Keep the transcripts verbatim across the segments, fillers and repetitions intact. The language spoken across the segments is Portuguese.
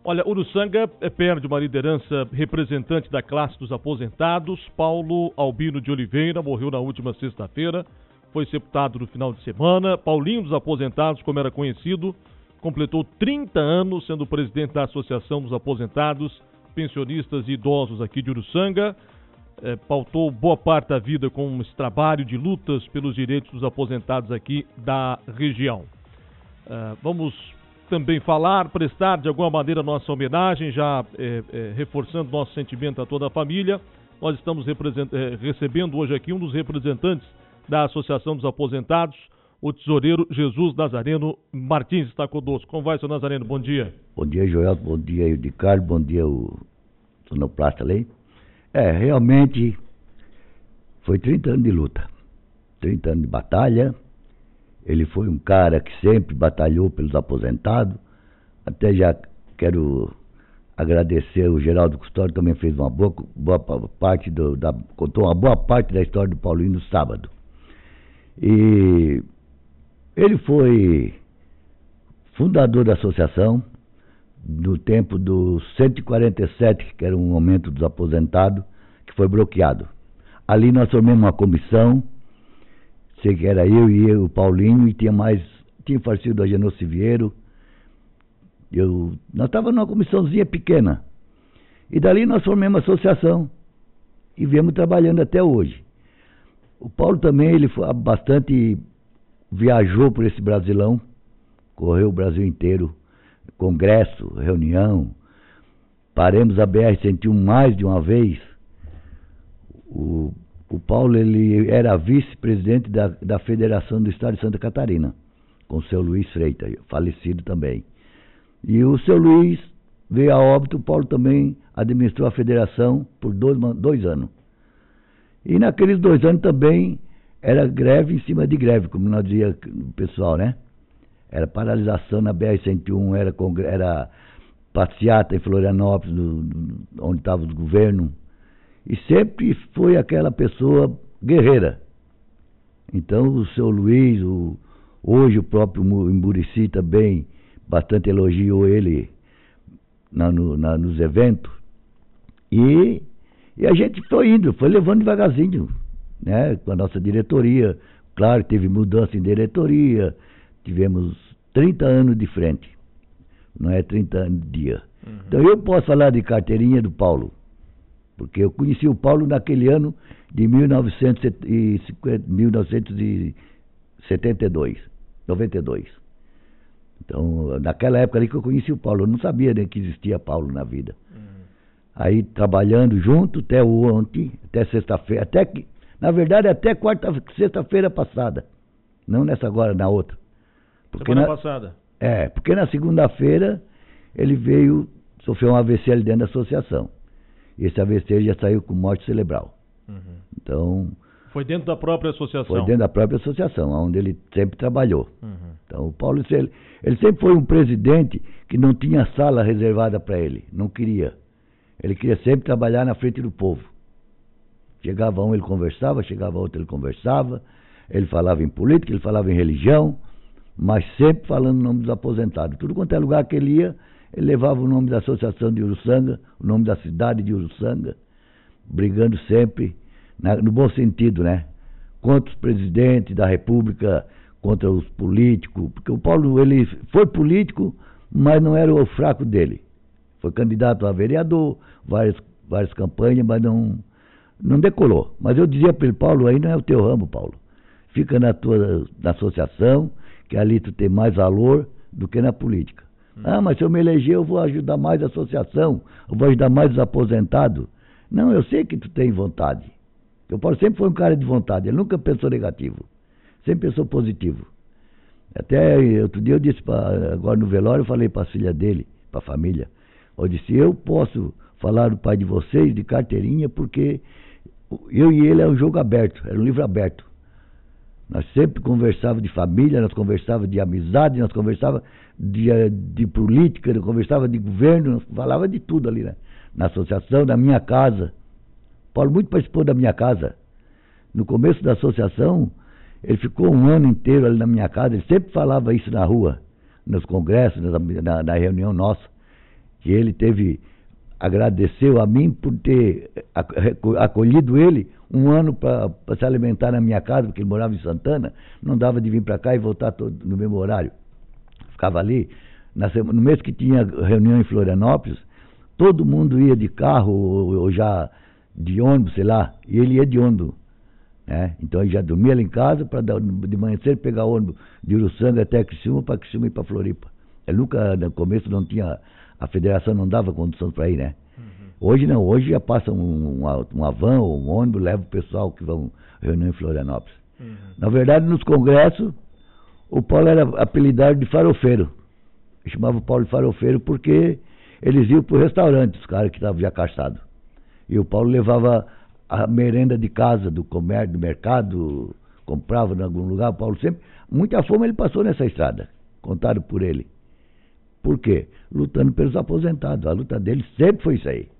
Olha, Uruçanga perde uma liderança representante da classe dos aposentados. Paulo Albino de Oliveira morreu na última sexta-feira, foi sepultado no final de semana. Paulinho dos Aposentados, como era conhecido, completou trinta anos sendo presidente da Associação dos Aposentados, Pensionistas e Idosos aqui de Uruçanga. É, pautou boa parte da vida com esse trabalho de lutas pelos direitos dos aposentados aqui da região. É, vamos também falar, prestar de alguma maneira nossa homenagem, já é, é, reforçando nosso sentimento a toda a família. Nós estamos é, recebendo hoje aqui um dos representantes da Associação dos Aposentados, o tesoureiro Jesus Nazareno Martins está conosco. Como vai, seu Nazareno? Bom dia. Bom dia, Joel. Bom dia, Eudicardo. Bom dia, o sonoplasta ali. É, realmente foi trinta anos de luta, trinta anos de batalha. Ele foi um cara que sempre batalhou pelos aposentados. Até já quero agradecer o Geraldo Custódio, também fez uma boa, boa parte, do, da, contou uma boa parte da história do Paulinho no sábado. E ele foi fundador da associação no tempo do cento e quarenta e sete, que era um momento dos aposentados, que foi bloqueado. Ali nós formamos uma comissão, sei que era eu e eu, o Paulinho, e tinha mais, tinha falecido a Agenor Siviero. Eu, nós estávamos numa comissãozinha pequena. E dali nós formamos uma associação e viemos trabalhando até hoje. O Paulo também, ele foi bastante, viajou por esse Brasilão, correu o Brasil inteiro, congresso, reunião, paremos a B R cento e um mais de uma vez. O, o Paulo, ele era vice-presidente da, da Federação do Estado de Santa Catarina, com o seu Luiz Freitas, falecido também. E o seu Luiz veio a óbito, o Paulo também administrou a federação por dois, dois anos. E naqueles dois anos também era greve em cima de greve, como nós dizia o pessoal, né? Era paralisação na B R cento e um, era, era passeata em Florianópolis, no, no, onde estavam os governos. E sempre foi aquela pessoa guerreira. Então o seu Luiz, o, hoje o próprio Muricy também, bastante elogiou ele na, no, na, nos eventos. E, e a gente foi indo, foi levando devagarzinho, né? Com a nossa diretoria. Claro, teve mudança em diretoria, tivemos trinta anos de frente, não é trinta anos de dia. Uhum. Então eu posso falar de carteirinha do Paulo, porque eu conheci o Paulo naquele ano de mil novecentos e setenta e dois, noventa e dois. Então, naquela época ali que eu conheci o Paulo, eu não sabia nem que existia Paulo na vida. Uhum. Aí, trabalhando junto até ontem, até sexta-feira, até que, na verdade, até quarta, sexta-feira passada, não nessa agora, na outra. Porque Semana na, passada. É, porque na segunda-feira ele veio, sofreu um A V C ali dentro da associação. E esse A V C já saiu com morte cerebral. Uhum. Então... Foi dentro da própria associação? Foi dentro da própria associação, onde ele sempre trabalhou. Uhum. Então, o Paulo, ele, ele sempre foi um presidente que não tinha sala reservada para ele, não queria. Ele queria sempre trabalhar na frente do povo. Chegava um, ele conversava, chegava outro, ele conversava, ele falava em política, ele falava em religião, mas sempre falando o nome dos aposentados. Tudo quanto é lugar que ele ia, ele levava o nome da associação de Uruçanga, o nome da cidade de Uruçanga, brigando sempre, na, no bom sentido, né? Contra os presidentes da República, contra os políticos, porque o Paulo, ele foi político, mas não era o fraco dele. Foi candidato a vereador, várias, várias campanhas, mas não, não decolou. Mas eu dizia para ele, Paulo, aí não é o teu ramo, Paulo. Fica na tua na associação, que ali tu tem mais valor do que na política. Hum. Ah, mas se eu me eleger, eu vou ajudar mais a associação, eu vou ajudar mais os aposentados. Não, eu sei que tu tem vontade. O Paulo sempre foi um cara de vontade, ele nunca pensou negativo, sempre pensou positivo. Até outro dia eu disse, pra, agora no velório, eu falei para a filha dele, para a família, eu disse, eu posso falar do pai de vocês de carteirinha, porque eu e ele é um jogo aberto, era um livro aberto. Nós sempre conversávamos de família, nós conversávamos de amizade, nós conversávamos de, de política, nós conversávamos de governo, nós falávamos de tudo ali, né? Na associação, na minha casa. Paulo muito participou da minha casa. No começo da associação, ele ficou um ano inteiro ali na minha casa, ele sempre falava isso na rua, nos congressos, na, na, na reunião nossa. que ele teve, agradeceu a mim por ter acolhido ele um ano para se alimentar na minha casa, porque ele morava em Santana, não dava de vir para cá e voltar todo, no mesmo horário. Ficava ali, na semana, no mês que tinha reunião em Florianópolis, todo mundo ia de carro ou, ou já de ônibus, sei lá, e ele ia de ônibus. Né? Então ele já dormia ali em casa para de manhã cedo pegar ônibus de Uruçanga até Criciúma, para Criciúma ir para Floripa. Ele nunca, no começo não tinha, a federação não dava condição para ir, né? Uhum. Hoje não, hoje já passa um, uma, uma van ou um ônibus, leva o pessoal que vão reunir em Florianópolis. Uhum. Na verdade, nos congressos, o Paulo era apelidado de farofeiro. Eu chamava o Paulo de farofeiro porque eles iam para o restaurante, os caras que estavam já caçados. E o Paulo levava a merenda de casa, do comércio, do mercado, comprava em algum lugar. O Paulo sempre, muita fome ele passou nessa estrada, contado por ele. Por quê? Lutando pelos aposentados. A luta dele sempre foi isso aí.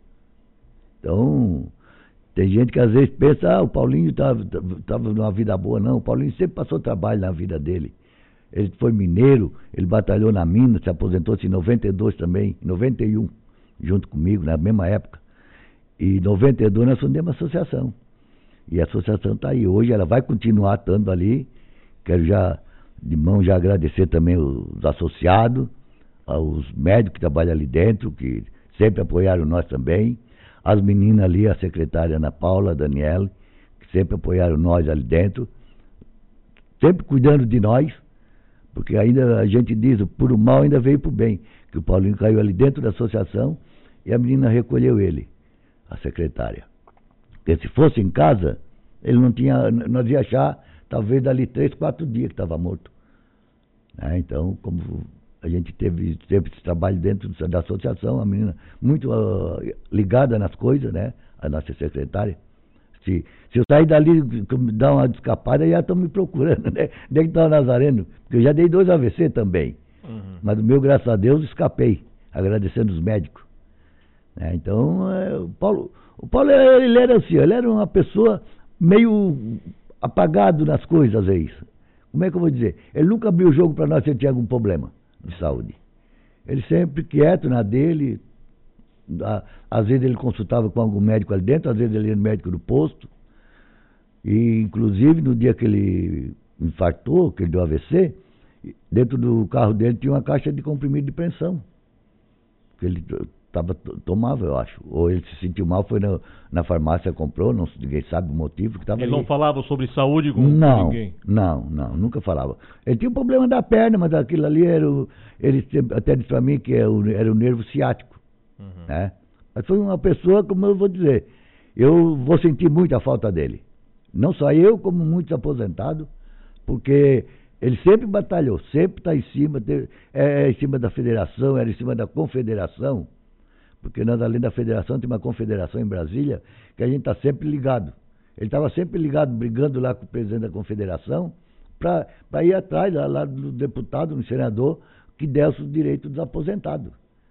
Então, tem gente que às vezes pensa, ah, o Paulinho estava numa vida boa. Não, o Paulinho sempre passou trabalho na vida dele. Ele foi mineiro, ele batalhou na mina, se aposentou-se em noventa e dois também, em noventa e um, junto comigo, na mesma época. E em noventa e dois nós fundamos uma associação. E a associação está aí. Hoje ela vai continuar estando ali. Quero já, de mão, já agradecer também os associados, aos médicos que trabalham ali dentro, que sempre apoiaram nós também. As meninas ali, a secretária Ana Paula, a Daniela, que sempre apoiaram nós ali dentro. Sempre cuidando de nós. Porque ainda a gente diz, por o mal ainda veio por bem. Que o Paulinho caiu ali dentro da associação e a menina recolheu ele, a secretária. Porque se fosse em casa, ele não tinha, nós ia achar, talvez dali três, quatro dias que estava morto. Né? Então, como a gente teve, teve esse trabalho dentro da associação, a menina muito uh, ligada nas coisas, né? A nossa secretária. Se, se eu sair dali, dar uma escapada, já estão me procurando, né? Desde que estava Nazareno, porque eu já dei dois A V C também. Uhum. Mas o meu, graças a Deus, escapei, agradecendo os médicos. Né? Então, é, o Paulo, o Paulo ele era assim, ele era uma pessoa meio apagado nas coisas, às vezes. Como é que eu vou dizer? Ele nunca abriu o jogo para nós se ele tinha algum problema de saúde. Ele sempre quieto na dele. Às vezes ele consultava com algum médico ali dentro, às vezes ele ia no médico do posto. E, inclusive, no dia que ele infartou, que ele deu A V C, dentro do carro dele tinha uma caixa de comprimido de pressão. Que ele tava, tomava, eu acho. Ou ele se sentiu mal, foi na, na farmácia, comprou, não, ninguém sabe o motivo. Que tava ele ali. Não falava sobre saúde com não, ninguém? Não, não, nunca falava. Ele tinha um problema da perna, mas aquilo ali era o, ele até disse para mim que era o, era o nervo ciático. Uhum. Né? Mas foi uma pessoa, como eu vou dizer, eu vou sentir muita falta dele. Não só eu, como muitos aposentados, porque ele sempre batalhou, sempre está em cima, é, é em cima da federação, era em cima da confederação, porque nós, além da federação, tem uma confederação em Brasília, que a gente está sempre ligado. Ele estava sempre ligado, brigando lá com o presidente da confederação, para ir atrás lá, lá do deputado, do senador, que desse o direito dos aposentados.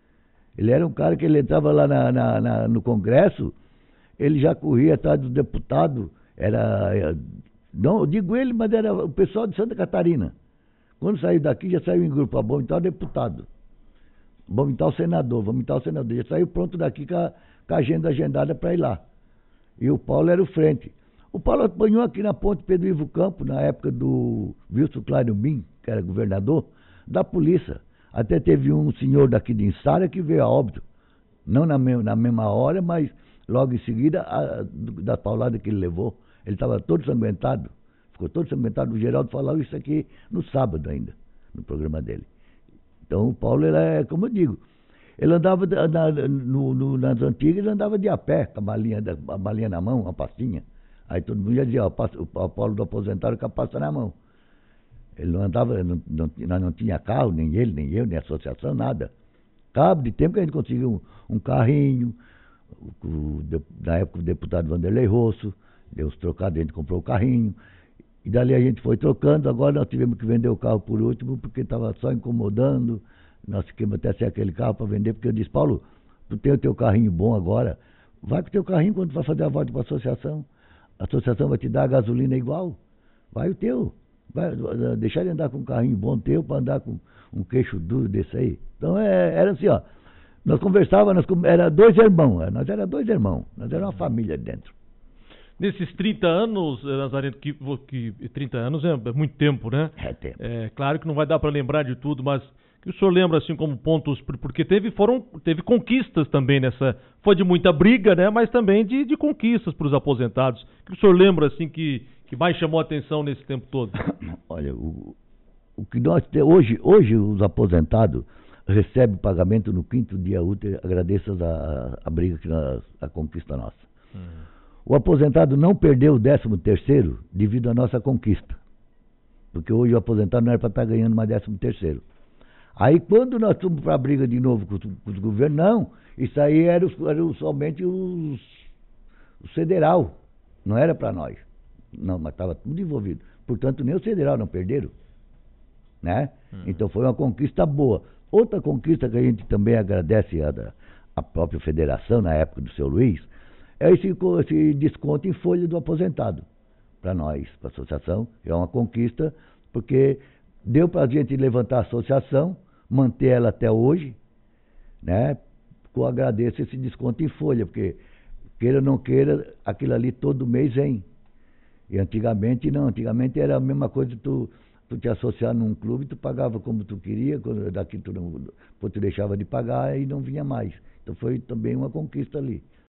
Ele era um cara que ele entrava lá na, na, na, no Congresso, ele já corria atrás dos deputados, era, não eu digo ele, mas era o pessoal de Santa Catarina. Quando saiu daqui, já saiu em grupo, vamos imitar o deputado, vamos imitar o senador, vamos imitar o senador, já saiu pronto daqui com a, com a agenda agendada para ir lá. E o Paulo era o frente. O Paulo apanhou aqui na ponte Pedro Ivo Campos, na época do Wilson Cláudio Bin, que era governador, da polícia. Até teve um senhor daqui de Insara que veio a óbito, não na, me na mesma hora, mas logo em seguida, a, da paulada que ele levou. Ele estava todo sanguentado, ficou todo sanguentado. O Geraldo falava isso aqui no sábado ainda, no programa dele. Então o Paulo, ele é, como eu digo, ele andava na, no, no, nas antigas, ele andava de a pé, com a malinha, a malinha na mão, uma pastinha. Aí todo mundo ia dizer, ó, o Paulo do aposentado com a pasta na mão. Ele não andava, não, não, nós não tinha carro, nem ele, nem eu, nem associação, nada. Cabo de tempo que a gente conseguiu um, um carrinho, o, o, na época o deputado Vanderlei Rosso, deu os trocados, a gente comprou o carrinho, e dali a gente foi trocando. Agora nós tivemos que vender o carro por último, porque estava só incomodando, nós ficamos até sem aquele carro para vender, porque eu disse, Paulo, tu tem o teu carrinho bom agora, vai com o teu carrinho quando tu vai fazer a volta para a associação, a associação vai te dar a gasolina igual, vai o teu. Vai deixar ele andar com um carrinho bom teu para andar com um queixo duro desse aí. Então é, era assim, ó. Nós conversávamos, nós, era dois irmãos, nós era dois irmãos, nós era uma família dentro. Nesses trinta anos, Nazareno, que, que trinta anos é muito tempo, né? É tempo. É claro que não vai dar para lembrar de tudo, mas que o senhor lembra assim como pontos, porque teve foram teve conquistas também nessa, foi de muita briga, né? Mas também de, de conquistas para os aposentados. Que o senhor lembra assim que que mais chamou a atenção nesse tempo todo? Olha, o, o que nós temos hoje, hoje os aposentados recebem pagamento no quinto dia útil, agradeço a, a briga que nós, a conquista nossa. Uhum. O aposentado não perdeu o décimo terceiro devido à nossa conquista. Porque hoje o aposentado não era para estar ganhando mais décimo terceiro. Aí quando nós fomos para a briga de novo com, com os governos, não, isso aí era, era somente os, os federal, não era para nós. Não, mas estava tudo envolvido. Portanto, nem os federal não perderam. Né? Hum. Então foi uma conquista boa. Outra conquista que a gente também agradece a, a própria federação, na época do seu Luiz, é esse, esse desconto em folha do aposentado. Para nós, para a associação, é uma conquista, porque deu para a gente levantar a associação, manter ela até hoje, né? Eu agradeço esse desconto em folha, porque queira ou não queira, aquilo ali todo mês vem. E antigamente não, antigamente era a mesma coisa, tu, tu te associar num clube, tu pagava como tu queria, quando, daqui tu, não, tu deixava de pagar e não vinha mais. Então foi também uma conquista ali.